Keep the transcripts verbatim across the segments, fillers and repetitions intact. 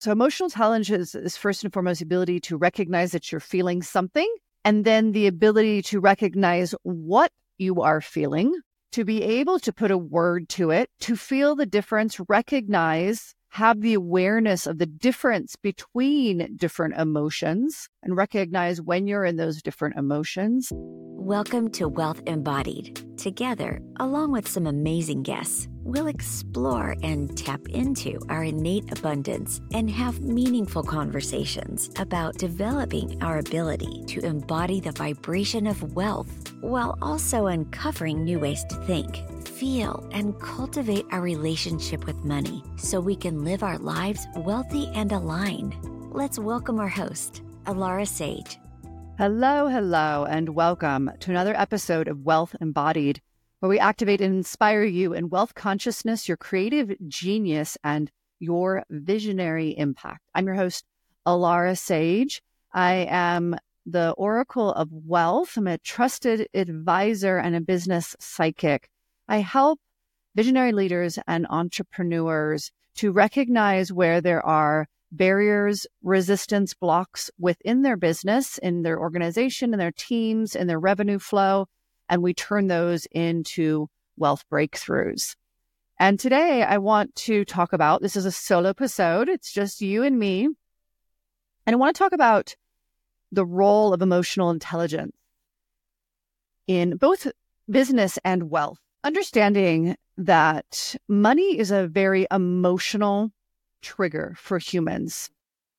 So emotional intelligence is first and foremost the ability to recognize that you're feeling something, and then the ability to recognize what you are feeling, to be able to put a word to it, to feel the difference, recognize, have the awareness of the difference between different emotions, and recognize when you're in those different emotions. Welcome to Wealth Embodied. Together, along with some amazing guests, we'll explore and tap into our innate abundance and have meaningful conversations about developing our ability to embody the vibration of wealth while also uncovering new ways to think, feel, and cultivate our relationship with money so we can live our lives wealthy and aligned. Let's welcome our host, Alara Sage. Hello, hello, and welcome to another episode of Wealth Embodied, where we activate and inspire you in wealth consciousness, your creative genius, and your visionary impact. I'm your host, Alara Sage. I am the Oracle of Wealth. I'm a trusted advisor and a business psychic. I help visionary leaders and entrepreneurs to recognize where there are barriers, resistance, blocks within their business, in their organization, in their teams, in their revenue flow, and we turn those into wealth breakthroughs. And today I want to talk about, this is a solo episode, it's just you and me, and I want to talk about the role of emotional intelligence in both business and wealth. Understanding that money is a very emotional trigger for humans.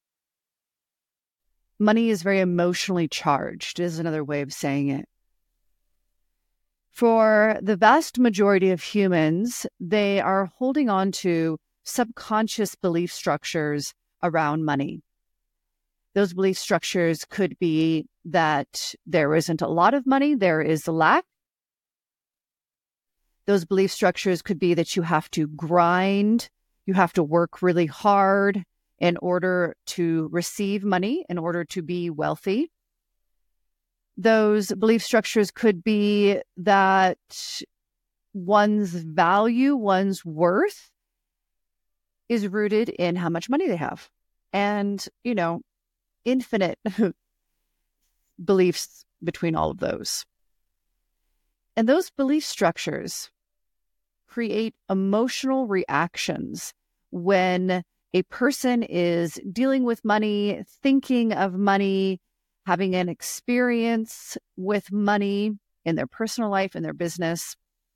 Money is very emotionally charged, is another way of saying it. For the vast majority of humans, they are holding on to subconscious belief structures around money. Those belief structures could be that there isn't a lot of money, there is a lack. Those belief structures could be that you have to grind, you have to work really hard in order to receive money, in order to be wealthy. Those belief structures could be that one's value, one's worth is rooted in how much money they have. And, you know, infinite beliefs between all of those. And those belief structures create emotional reactions when a person is dealing with money, thinking of money, having an experience with money in their personal life, in their business.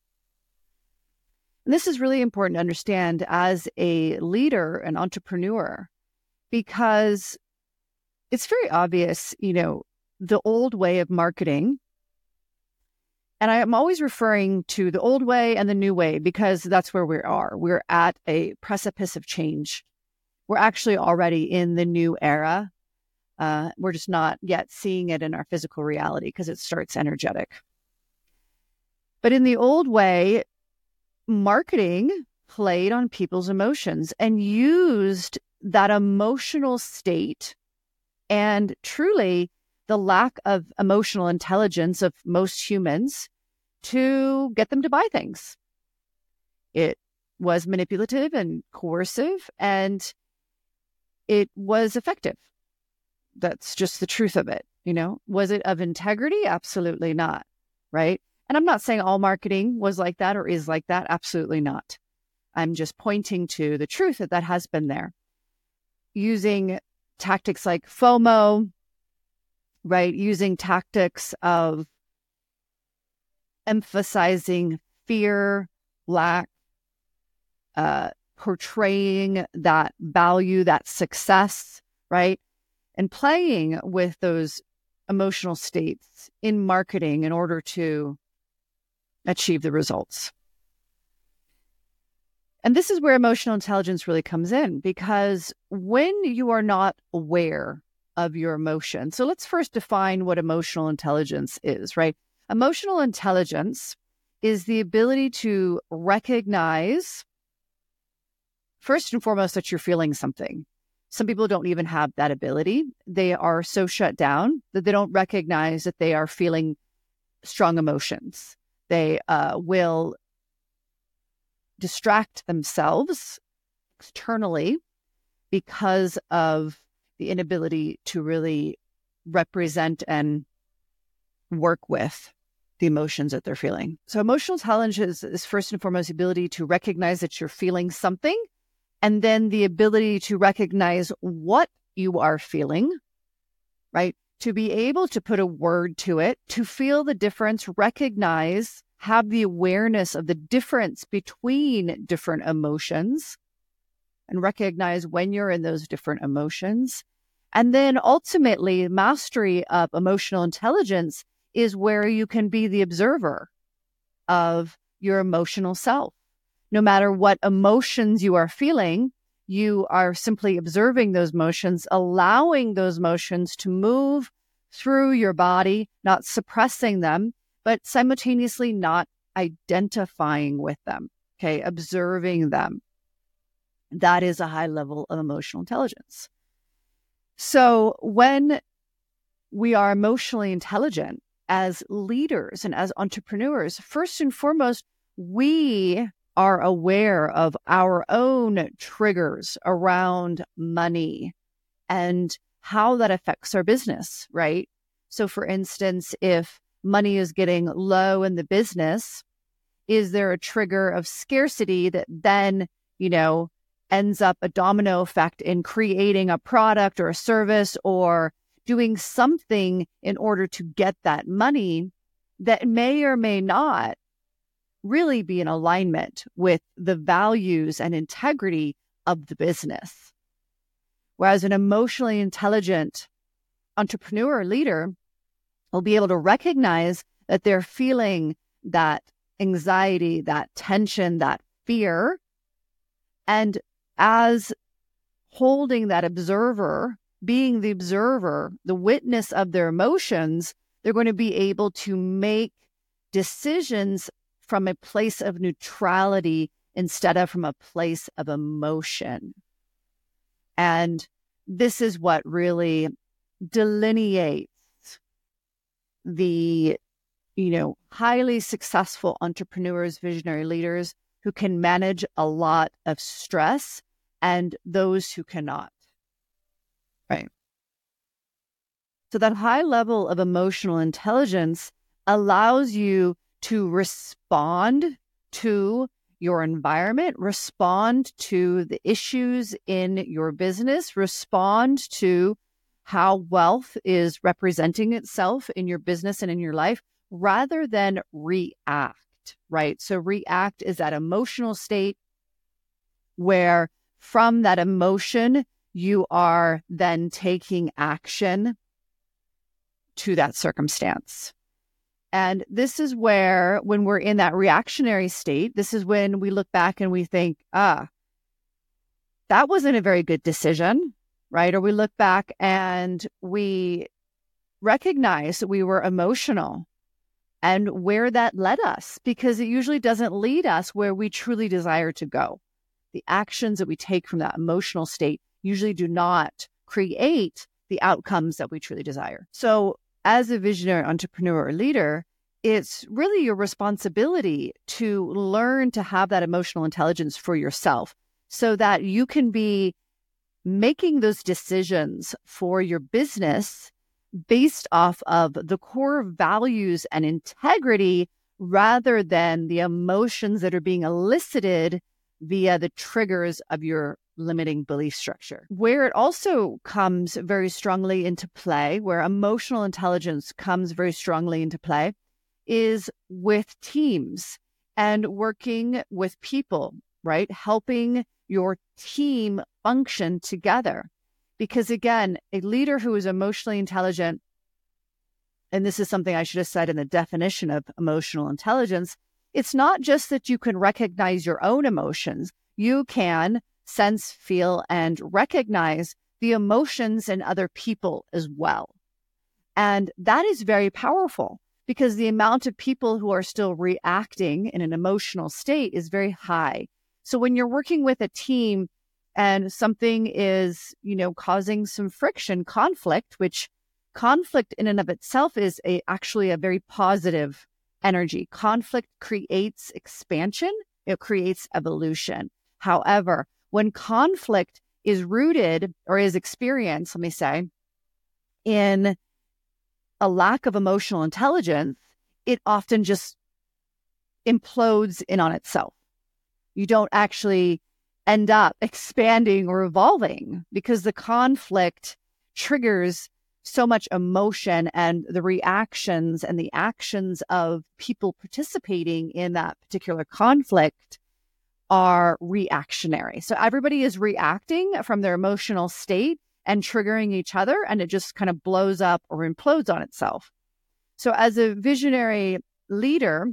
And this is really important to understand as a leader, an entrepreneur, because it's very obvious, you know, the old way of marketing. And I am always referring to the old way and the new way because that's where we are. We're at a precipice of change. We're actually already in the new era. Uh, we're just not yet seeing it in our physical reality because it starts energetic. But in the old way, marketing played on people's emotions and used that emotional state and truly the lack of emotional intelligence of most humans to get them to buy things. It was manipulative and coercive, and it was effective. That's just the truth of it. You know, was it of integrity? Absolutely not. Right. And I'm not saying all marketing was like that or is like that. Absolutely not. I'm just pointing to the truth that that has been there. Using tactics like FOMO, right? Using tactics of emphasizing fear, lack, uh, portraying that value, that success, right? And playing with those emotional states in marketing in order to achieve the results. And this is where emotional intelligence really comes in, because when you are not aware of your emotion. So let's first define what emotional intelligence is, right? Emotional intelligence is the ability to recognize, first and foremost, that you're feeling something. Some people don't even have that ability. They are so shut down that they don't recognize that they are feeling strong emotions. They uh, will distract themselves externally because of the inability to really represent and work with the emotions that they're feeling. So emotional intelligence is first and foremost the ability to recognize that you're feeling something, and then the ability to recognize what you are feeling, right? To be able to put a word to it, to feel the difference, recognize, have the awareness of the difference between different emotions, and recognize when you're in those different emotions. And then ultimately, mastery of emotional intelligence is where you can be the observer of your emotional self. No matter what emotions you are feeling, you are simply observing those emotions, allowing those emotions to move through your body, not suppressing them, but simultaneously not identifying with them, okay, observing them. That is a high level of emotional intelligence. So when we are emotionally intelligent as leaders and as entrepreneurs, first and foremost, we are aware of our own triggers around money and how that affects our business, right? So for instance, if money is getting low in the business, is there a trigger of scarcity that then, you know, ends up a domino effect in creating a product or a service or doing something in order to get that money that may or may not really be in alignment with the values and integrity of the business? Whereas an emotionally intelligent entrepreneur or leader will be able to recognize that they're feeling that anxiety, that tension, that fear, and as holding that observer, being the observer, the witness of their emotions, they're going to be able to make decisions from a place of neutrality instead of from a place of emotion. And this is what really delineates the, you know, highly successful entrepreneurs, visionary leaders who can manage a lot of stress and those who cannot, right? So that high level of emotional intelligence allows you to respond to your environment, respond to the issues in your business, respond to how wealth is representing itself in your business and in your life, rather than react, right? So react is that emotional state where from that emotion, you are then taking action to that circumstance. And this is where, when we're in that reactionary state, this is when we look back and we think, ah, that wasn't a very good decision, right? Or we look back and we recognize that we were emotional and where that led us, because it usually doesn't lead us where we truly desire to go. The actions that we take from that emotional state usually do not create the outcomes that we truly desire. So as a visionary entrepreneur or leader, it's really your responsibility to learn to have that emotional intelligence for yourself so that you can be making those decisions for your business based off of the core values and integrity rather than the emotions that are being elicited via the triggers of your limiting belief structure. Where it also comes very strongly into play, where emotional intelligence comes very strongly into play, is with teams and working with people, right? Helping your team function together. Because again, a leader who is emotionally intelligent, and this is something I should have said in the definition of emotional intelligence, it's not just that you can recognize your own emotions. You can sense, feel, and recognize the emotions in other people as well. And that is very powerful because the amount of people who are still reacting in an emotional state is very high. So when you're working with a team and something is, you know, causing some friction, conflict, which conflict in and of itself is a, actually a very positive energy. Conflict creates expansion. It creates evolution. However, when conflict is rooted or is experienced, let me say, in a lack of emotional intelligence, it often just implodes in on itself. You don't actually end up expanding or evolving because the conflict triggers so much emotion, and the reactions and the actions of people participating in that particular conflict are reactionary. So everybody is reacting from their emotional state and triggering each other, and it just kind of blows up or implodes on itself. So as a visionary leader,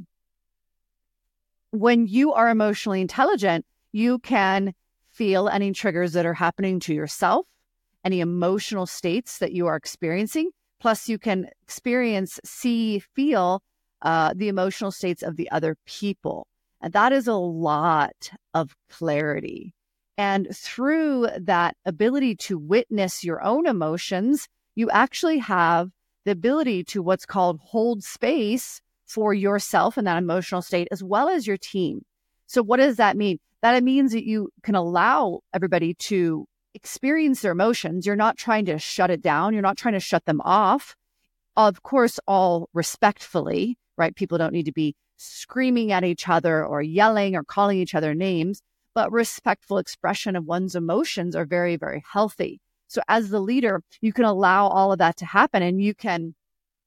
when you are emotionally intelligent, you can feel any triggers that are happening to yourself, any emotional states that you are experiencing. Plus, you can experience, see, feel uh, the emotional states of the other people. And that is a lot of clarity. And through that ability to witness your own emotions, you actually have the ability to what's called hold space for yourself in that emotional state, as well as your team. So what does that mean? That it means that you can allow everybody to experience their emotions. You're not trying to shut it down. You're not trying to shut them off. Of course, all respectfully, right? People don't need to be screaming at each other or yelling or calling each other names, but respectful expression of one's emotions are very, very healthy. So as the leader, you can allow all of that to happen, and you can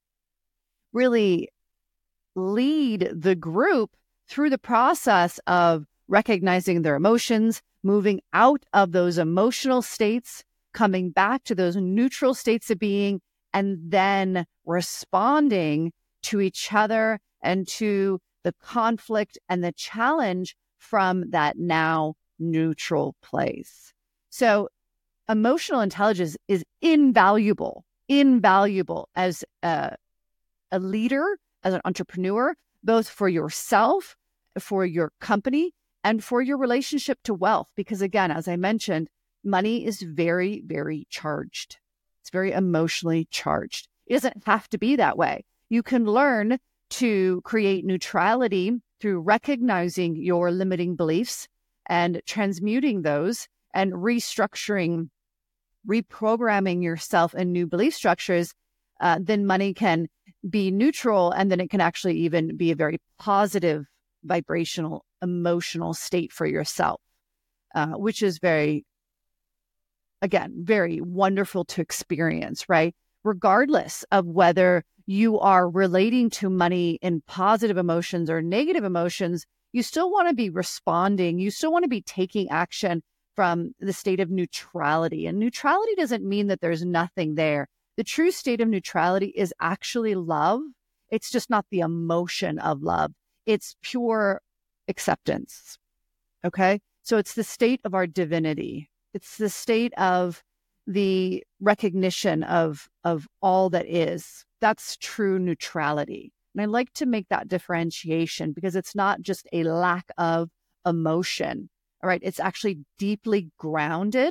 really lead the group through the process of recognizing their emotions, moving out of those emotional states, coming back to those neutral states of being, and then responding to each other and to the conflict and the challenge from that now neutral place. So emotional intelligence is invaluable, invaluable as a, a leader, as an entrepreneur, both for yourself, for your company, and for your relationship to wealth. Because again, as I mentioned, money is very, very charged. It's very emotionally charged. It doesn't have to be that way. You can learn to create neutrality through recognizing your limiting beliefs and transmuting those and restructuring, reprogramming yourself in new belief structures. Uh, then money can be neutral, and then it can actually even be a very positive vibrational, emotional state for yourself, uh, which is very, again, very wonderful to experience, right? Regardless of whether you are relating to money in positive emotions or negative emotions, you still want to be responding. You still want to be taking action from the state of neutrality. And neutrality doesn't mean that there's nothing there. The true state of neutrality is actually love. It's just not the emotion of love. It's pure acceptance. Okay? So it's the state of our divinity. It's the state of the recognition of, of all that is. That's true neutrality. And I like to make that differentiation because it's not just a lack of emotion. All right? It's actually deeply grounded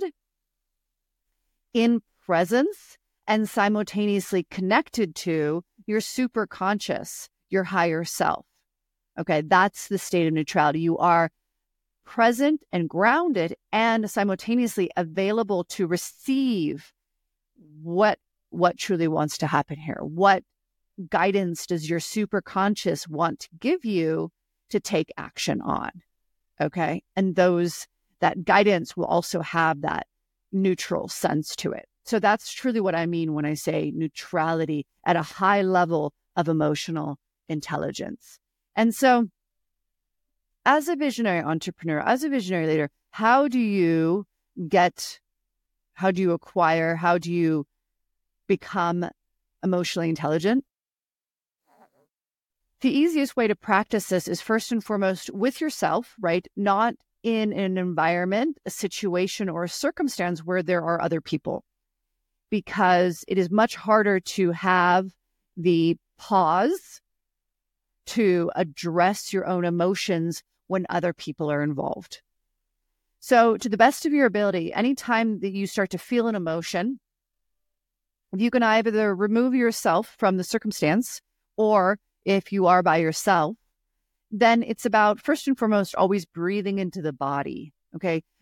in presence and simultaneously connected to your superconscious, your higher self. Okay, that's the state of neutrality. You are present and grounded and simultaneously available to receive what, what truly wants to happen here. What guidance does your superconscious want to give you to take action on? Okay, and those, that guidance will also have that neutral sense to it. So that's truly what I mean when I say neutrality at a high level of emotional intelligence. And so as a visionary entrepreneur, as a visionary leader, how do you get, how do you acquire, how do you become emotionally intelligent? The easiest way to practice this is first and foremost with yourself, right? Not in an environment, a situation, or a circumstance where there are other people, because it is much harder to have the pause to address your own emotions when other people are involved. So to the best of your ability, anytime that you start to feel an emotion, you can either remove yourself from the circumstance, or if you are by yourself, then it's about, first and foremost, always breathing into the body, okay?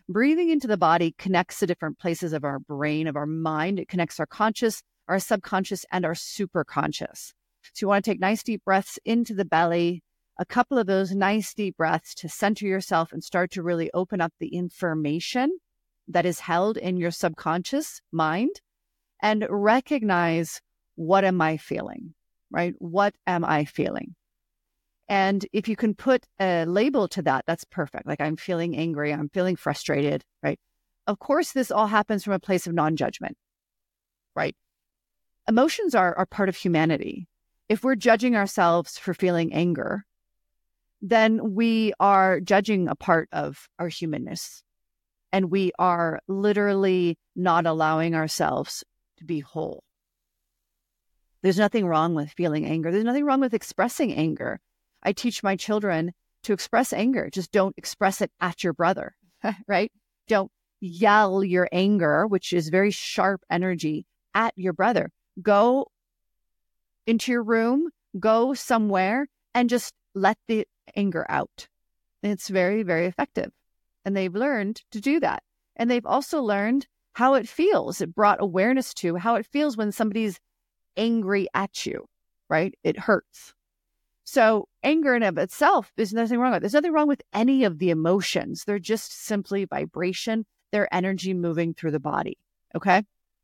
breathing into the body connects the different places of our brain, of our mind. It connects our conscious, our subconscious, and our superconscious. So you want to take nice deep breaths into the belly, a couple of those nice deep breaths to center yourself and start to really open up the information that is held in your subconscious mind, and recognize, what am I feeling, right? What am I feeling? And if you can put a label to that, that's perfect. Like, I'm feeling angry, I'm feeling frustrated, right? Of course, this all happens from a place of non-judgment, right? Emotions are, are part of humanity. If we're judging ourselves for feeling anger, then we are judging a part of our humanness. And we are literally not allowing ourselves to be whole. There's nothing wrong with feeling anger. There's nothing wrong with expressing anger. I teach my children to express anger. Just don't express it at your brother, right? Don't yell your anger, which is very sharp energy, at your brother. Go into your room, go somewhere, and just let the anger out. It's very, very effective. And they've learned to do that. And they've also learned how it feels. It brought awareness to how it feels when somebody's angry at you, right? It hurts. So anger in of itself, there's nothing wrong with it. There's nothing wrong with any of the emotions. They're just simply vibration. They're energy moving through the body, okay?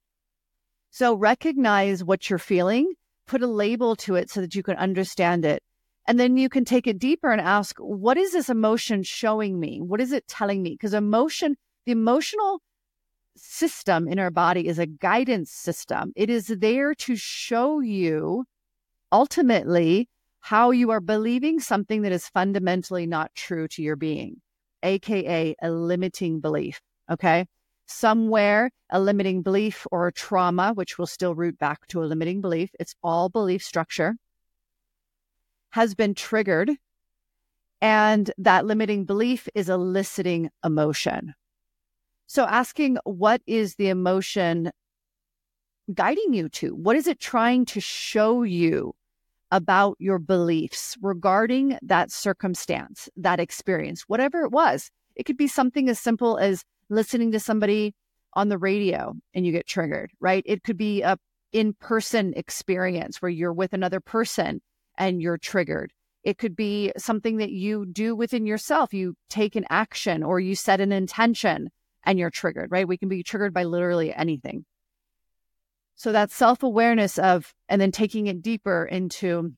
So recognize what you're feeling, put a label to it so that you can understand it. And then you can take it deeper and ask, what is this emotion showing me? What is it telling me? Because emotion, the emotional system in our body is a guidance system. It is there to show you ultimately how you are believing something that is fundamentally not true to your being, A K A a limiting belief, okay? Somewhere, a limiting belief or a trauma, which will still root back to a limiting belief, it's all belief structure, has been triggered, and that limiting belief is eliciting emotion. So asking, what is the emotion guiding you to? What is it trying to show you about your beliefs regarding that circumstance, that experience, whatever it was? It could be something as simple as listening to somebody on the radio and you get triggered, right? It could be a in-person experience where you're with another person and you're triggered. It could be something that you do within yourself. You take an action or you set an intention and you're triggered, right? We can be triggered by literally anything. So that self-awareness of, and then taking it deeper into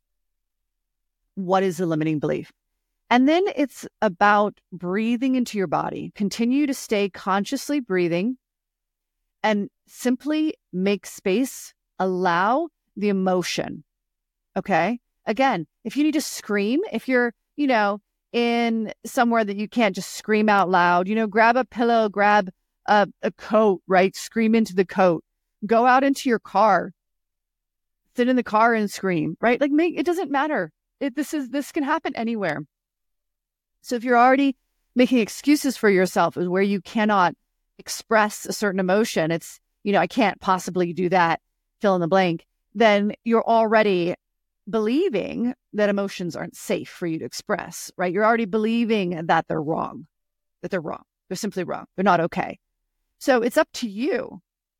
what is the limiting belief. And then it's about breathing into your body. Continue to stay consciously breathing and simply make space, allow the emotion, okay? Again, if you need to scream, if you're, you know, in somewhere that you can't just scream out loud, you know, grab a pillow, grab a, a coat, right? Scream into the coat. Go out into your car, sit in the car and scream, right? Like, make, it doesn't matter. It, this is, this can happen anywhere. So if you're already making excuses for yourself is where you cannot express a certain emotion, it's, you know, I can't possibly do that, fill in the blank, then you're already believing that emotions aren't safe for you to express, right? You're already believing that they're wrong, that they're wrong. They're simply wrong. They're not okay. So it's up to you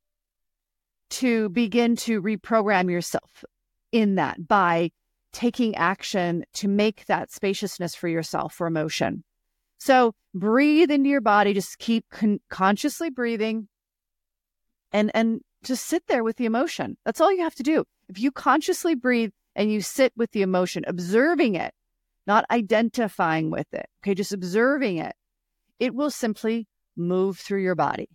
to begin to reprogram yourself in that by taking action to make that spaciousness for yourself for emotion. So breathe into your body, just keep con- consciously breathing and, and just sit there with the emotion. That's all you have to do. If you consciously breathe and you sit with the emotion, observing it, not identifying with it, okay, just observing it, it will simply move through your body.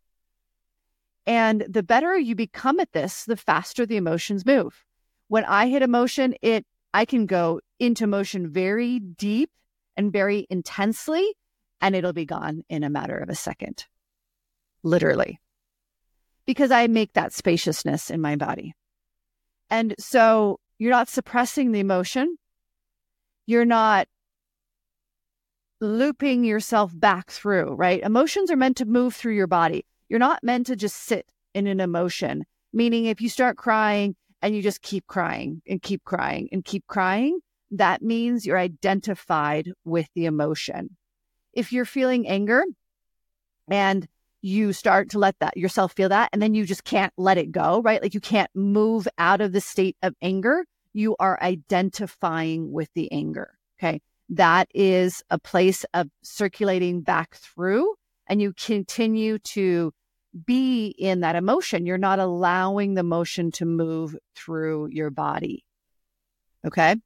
And the better you become at this, the faster the emotions move. When I hit emotion, it I can go into motion very deep and very intensely, and it'll be gone in a matter of a second, literally, because I make that spaciousness in my body. And so you're not suppressing the emotion. You're not looping yourself back through, right? Emotions are meant to move through your body. You're not meant to just sit in an emotion, meaning if you start crying and you just keep crying and keep crying and keep crying, that means you're identified with the emotion. If you're feeling anger And you start to let that yourself feel that, and then you just can't let it go, right? Like you can't move out of the state of anger. You are identifying with the anger. Okay. That is a place of circulating back through, and you continue to be in that emotion. You're not allowing the emotion to move through your body. Okay.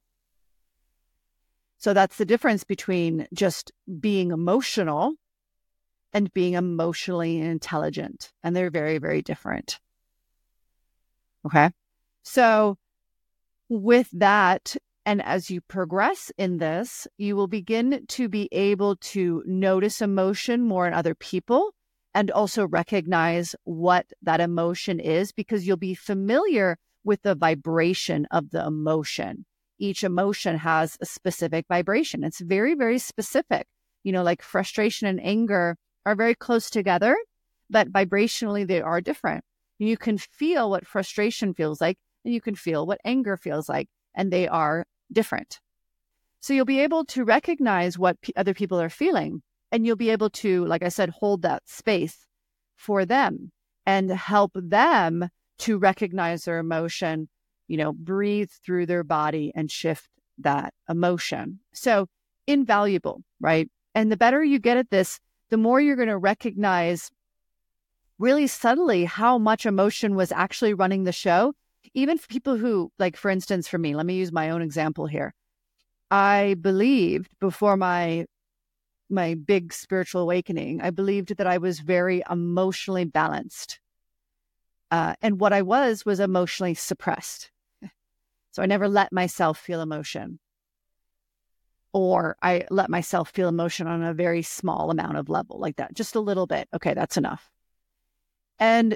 So that's the difference between just being emotional and being emotionally intelligent. And they're very, very different. Okay. So with that, and as you progress in this, you will begin to be able to notice emotion more in other people and also recognize what that emotion is, because you'll be familiar with the vibration of the emotion. Each emotion has a specific vibration. It's very, very specific. You know, like frustration and anger are very close together, but vibrationally they are different. You can feel what frustration feels like, and you can feel what anger feels like, and they are different. So you'll be able to recognize what p- other people are feeling, and you'll be able to, like I said, hold that space for them and help them to recognize their emotion, you know, breathe through their body and shift that emotion. So invaluable, right? And the better you get at this, the more you're going to recognize really subtly how much emotion was actually running the show. Even for people who, like, for instance, for me, let me use my own example here. I believed before my my big spiritual awakening, I believed that I was very emotionally balanced. Uh, and what I was was emotionally suppressed. So I never let myself feel emotion. Or I let myself feel emotion on a very small amount of level, like that, just a little bit. Okay, that's enough. And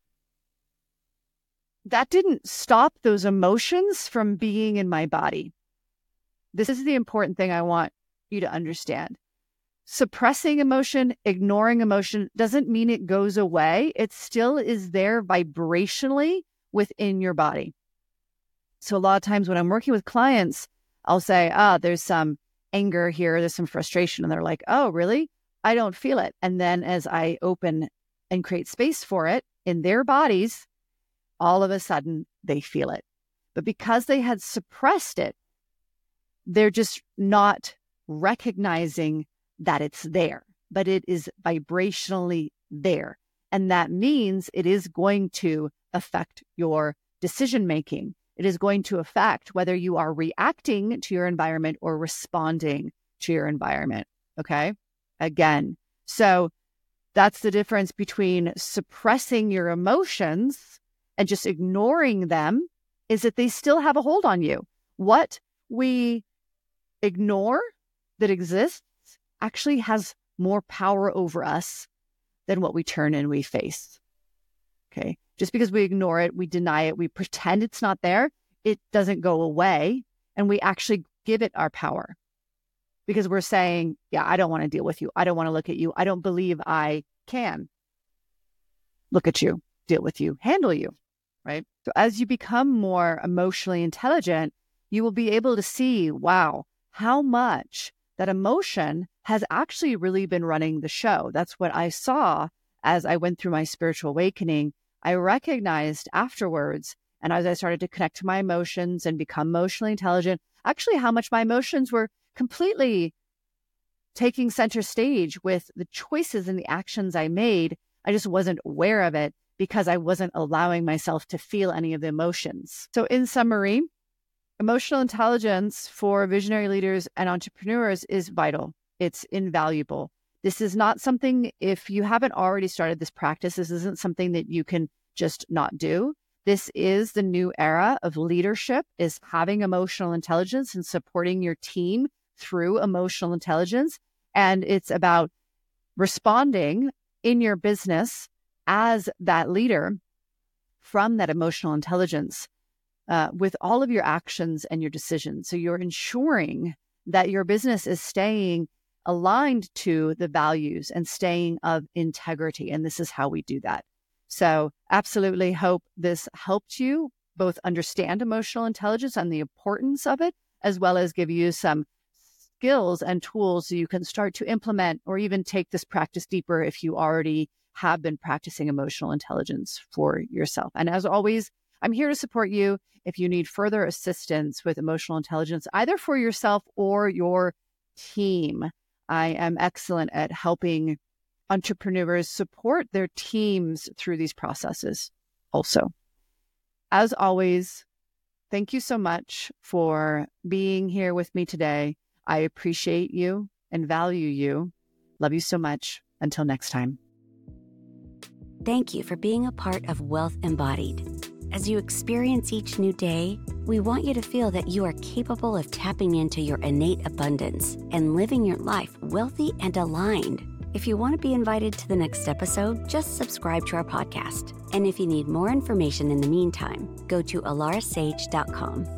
that didn't stop those emotions from being in my body. This is the important thing I want you to understand. Suppressing emotion, ignoring emotion doesn't mean it goes away. It still is there vibrationally within your body. So a lot of times when I'm working with clients, I'll say, ah, there's some anger here, there's some frustration. And they're like, oh, really? I don't feel it. And then as I open and create space for it in their bodies, all of a sudden they feel it. But because they had suppressed it, they're just not recognizing that it's there, but it is vibrationally there. And that means it is going to affect your decision-making. It is going to affect whether you are reacting to your environment or responding to your environment. Okay. Again, so that's the difference between suppressing your emotions and just ignoring them, is that they still have a hold on you. What we ignore that exists actually has more power over us than what we turn and we face. Okay. Just because we ignore it, we deny it, we pretend it's not there, it doesn't go away. And we actually give it our power because we're saying, yeah, I don't want to deal with you. I don't want to look at you. I don't believe I can look at you, deal with you, handle you. Right. So as you become more emotionally intelligent, you will be able to see, wow, how much that emotion has actually really been running the show. That's what I saw as I went through my spiritual awakening. I recognized afterwards, and as I started to connect to my emotions and become emotionally intelligent, actually how much my emotions were completely taking center stage with the choices and the actions I made. I just wasn't aware of it because I wasn't allowing myself to feel any of the emotions. So in summary, emotional intelligence for visionary leaders and entrepreneurs is vital. It's invaluable. This is not something, if you haven't already started this practice, this isn't something that you can just not do. This is the new era of leadership, is having emotional intelligence and supporting your team through emotional intelligence. And it's about responding in your business as that leader from that emotional intelligence uh, with all of your actions and your decisions. So you're ensuring that your business is staying aligned to the values and staying of integrity. And this is how we do that. So absolutely hope this helped you both understand emotional intelligence and the importance of it, as well as give you some skills and tools so you can start to implement or even take this practice deeper if you already have been practicing emotional intelligence for yourself. And as always, I'm here to support you if you need further assistance with emotional intelligence, either for yourself or your team. I am excellent at helping entrepreneurs support their teams through these processes also. As always, thank you so much for being here with me today. I appreciate you and value you. Love you so much. Until next time. Thank you for being a part of Wealth Embodied. As you experience each new day, we want you to feel that you are capable of tapping into your innate abundance and living your life wealthy and aligned. If you want to be invited to the next episode, just subscribe to our podcast. And if you need more information in the meantime, go to alara sage dot com.